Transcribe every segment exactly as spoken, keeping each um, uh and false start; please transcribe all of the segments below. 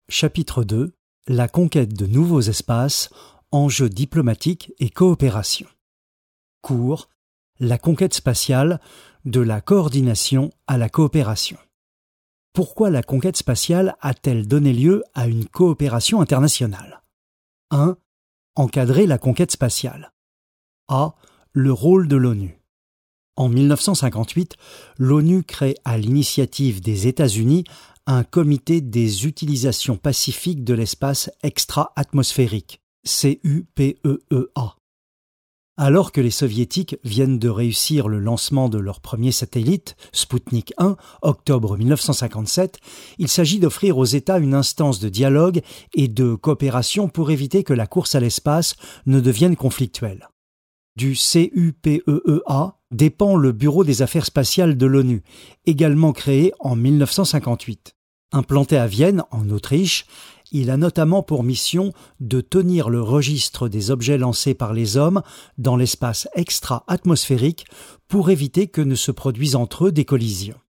Chapitre deux. La conquête de nouveaux espaces, enjeux diplomatiques et coopération. Cours. La conquête spatiale, de la coordination à la coopération. Pourquoi la conquête spatiale a-t-elle donné lieu à une coopération internationale? un. Encadrer la conquête spatiale. A. Le rôle de l'ONU. En mille neuf cent cinquante-huit, l'ONU crée à l'initiative des États-Unis un comité des utilisations pacifiques de l'espace extra-atmosphérique, C U P E E A. Alors que les Soviétiques viennent de réussir le lancement de leur premier satellite, Sputnik un, octobre mille neuf cent cinquante-sept, il s'agit d'offrir aux États une instance de dialogue et de coopération pour éviter que la course à l'espace ne devienne conflictuelle. Du C U P E E A dépend le Bureau des affaires spatiales de l'ONU, également créé en mille neuf cent cinquante-huit. Implanté à Vienne, en Autriche, il a notamment pour mission de tenir le registre des objets lancés par les hommes dans l'espace extra-atmosphérique pour éviter que ne se produisent entre eux des collisions.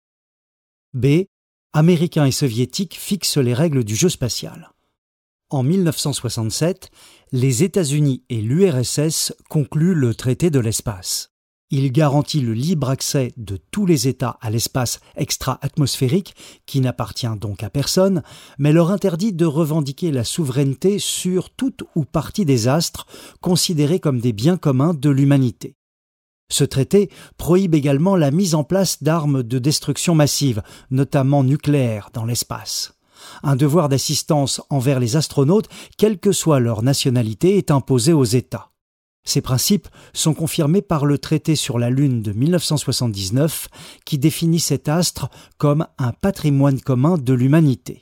B. Américains et Soviétiques fixent les règles du jeu spatial. En mille neuf cent soixante-sept, les États-Unis et l'U R S S concluent le traité de l'espace. Il garantit le libre accès de tous les États à l'espace extra-atmosphérique, qui n'appartient donc à personne, mais leur interdit de revendiquer la souveraineté sur toute ou partie des astres considérés comme des biens communs de l'humanité. Ce traité prohibe également la mise en place d'armes de destruction massive, notamment nucléaires, dans l'espace. Un devoir d'assistance envers les astronautes, quelle que soit leur nationalité, est imposé aux États. Ces principes sont confirmés par le traité sur la Lune de mille neuf cent soixante-dix-neuf qui définit cet astre comme un patrimoine commun de l'humanité.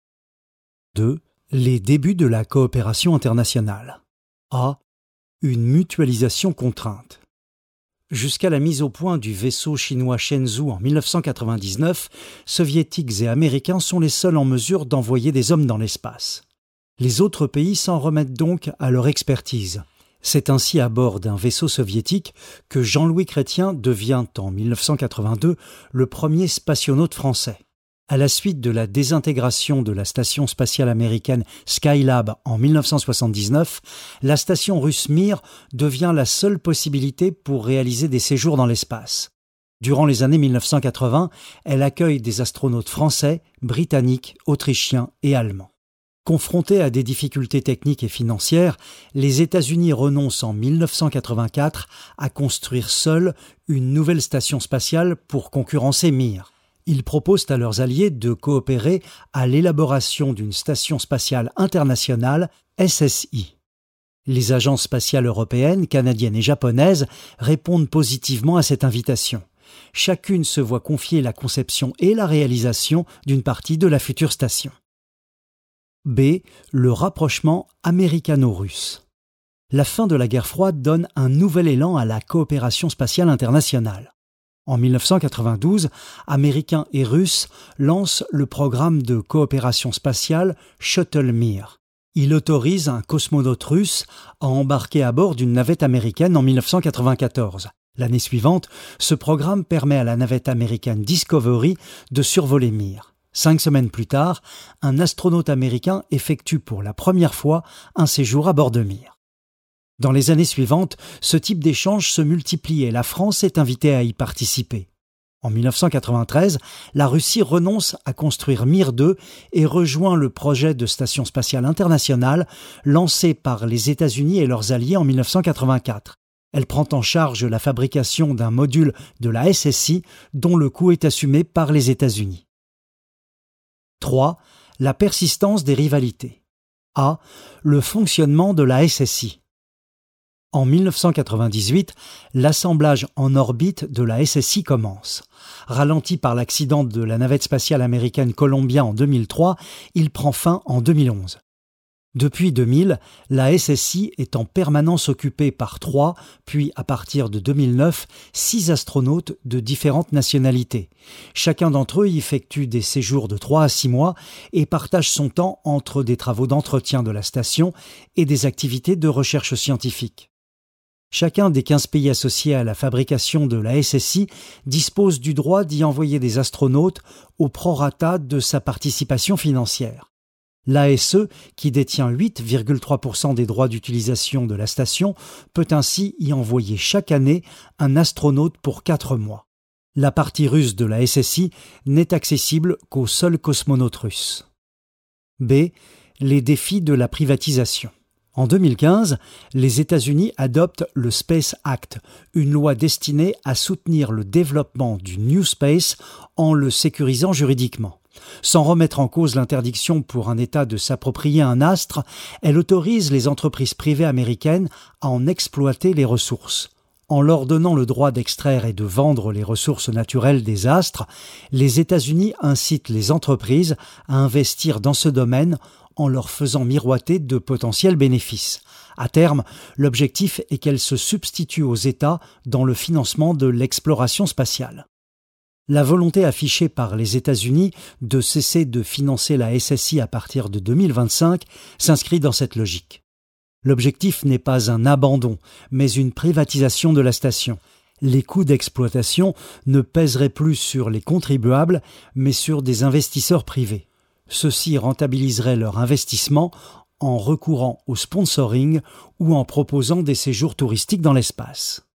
deux. Les débuts de la coopération internationale. A. Une mutualisation contrainte. Jusqu'à la mise au point du vaisseau chinois Shenzhou en mille neuf cent quatre-vingt-dix-neuf, Soviétiques et Américains sont les seuls en mesure d'envoyer des hommes dans l'espace. Les autres pays s'en remettent donc à leur expertise. C'est ainsi à bord d'un vaisseau soviétique que Jean-Louis Chrétien devient en mille neuf cent quatre-vingt-deux le premier spationaute français. À la suite de la désintégration de la station spatiale américaine Skylab en mille neuf cent soixante-dix-neuf, la station russe Mir devient la seule possibilité pour réaliser des séjours dans l'espace. Durant les années mille neuf cent quatre-vingts, elle accueille des astronautes français, britanniques, autrichiens et allemands. Confrontés à des difficultés techniques et financières, les États-Unis renoncent en mille neuf cent quatre-vingt-quatre à construire seuls une nouvelle station spatiale pour concurrencer Mir. Ils proposent à leurs alliés de coopérer à l'élaboration d'une station spatiale internationale, S S I. Les agences spatiales européennes, canadiennes et japonaises répondent positivement à cette invitation. Chacune se voit confier la conception et la réalisation d'une partie de la future station. B. Le rapprochement américano-russe. La fin de la guerre froide donne un nouvel élan à la coopération spatiale internationale. En mille neuf cent quatre-vingt-douze, Américains et Russes lancent le programme de coopération spatiale Shuttle Mir. Il autorise un cosmonaute russe à embarquer à bord d'une navette américaine en mille neuf cent quatre-vingt-quatorze. L'année suivante, ce programme permet à la navette américaine Discovery de survoler Mir. Cinq semaines plus tard, un astronaute américain effectue pour la première fois un séjour à bord de Mir. Dans les années suivantes, ce type d'échange se multiplie et la France est invitée à y participer. En mille neuf cent quatre-vingt-treize, la Russie renonce à construire Mir deux et rejoint le projet de station spatiale internationale lancé par les États-Unis et leurs alliés en mille neuf cent quatre-vingt-quatre. Elle prend en charge la fabrication d'un module de la S S I dont le coût est assumé par les États-Unis. trois. La persistance des rivalités. A. Le fonctionnement de la S S I. En mille neuf cent quatre-vingt-dix-huit, l'assemblage en orbite de la S S I commence. Ralenti par l'accident de la navette spatiale américaine Columbia en deux mille trois, il prend fin en deux mille onze. Depuis deux mille, la S S I est en permanence occupée par trois, puis à partir de deux mille neuf, six astronautes de différentes nationalités. Chacun d'entre eux y effectue des séjours de trois à six mois et partage son temps entre des travaux d'entretien de la station et des activités de recherche scientifique. Chacun des quinze pays associés à la fabrication de la S S I dispose du droit d'y envoyer des astronautes au prorata de sa participation financière. L'A S E, qui détient huit virgule trois pour cent des droits d'utilisation de la station, peut ainsi y envoyer chaque année un astronaute pour quatre mois. La partie russe de la S S I n'est accessible qu'aux seuls cosmonautes russes. B. Les défis de la privatisation. En deux mille quinze, les États-Unis adoptent le Space Act, une loi destinée à soutenir le développement du New Space en le sécurisant juridiquement. Sans remettre en cause l'interdiction pour un État de s'approprier un astre, elle autorise les entreprises privées américaines à en exploiter les ressources. En leur donnant le droit d'extraire et de vendre les ressources naturelles des astres, les États-Unis incitent les entreprises à investir dans ce domaine en leur faisant miroiter de potentiels bénéfices. À terme, l'objectif est qu'elles se substituent aux États dans le financement de l'exploration spatiale. La volonté affichée par les États-Unis de cesser de financer la S S I à partir de deux mille vingt-cinq s'inscrit dans cette logique. L'objectif n'est pas un abandon, mais une privatisation de la station. Les coûts d'exploitation ne pèseraient plus sur les contribuables, mais sur des investisseurs privés. Ceux-ci rentabiliseraient leur investissement en recourant au sponsoring ou en proposant des séjours touristiques dans l'espace.